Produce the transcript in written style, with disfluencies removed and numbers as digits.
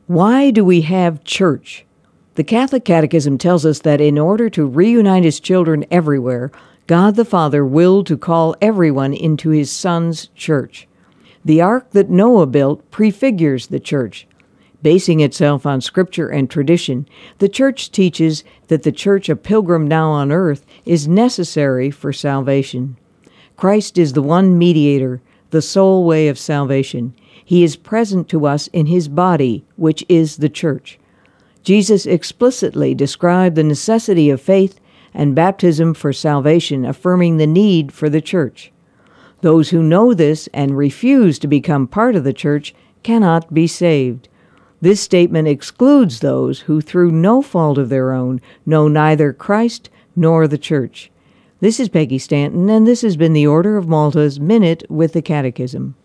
Why do we have church? The Catholic Catechism tells us that in order to reunite His children everywhere, God the Father willed to call everyone into His Son's church. The ark that Noah built prefigures the church. Basing itself on Scripture and tradition, the Church teaches that the Church, a pilgrim now on earth, is necessary for salvation. Christ is the one mediator, the sole way of salvation. He is present to us in His body, which is the Church. Jesus explicitly described the necessity of faith and baptism for salvation, affirming the need for the Church. Those who know this and refuse to become part of the Church cannot be saved. This statement excludes those who, through no fault of their own, know neither Christ nor the Church. This is Peggy Stanton, and this has been the Order of Malta's Minute with the Catechism.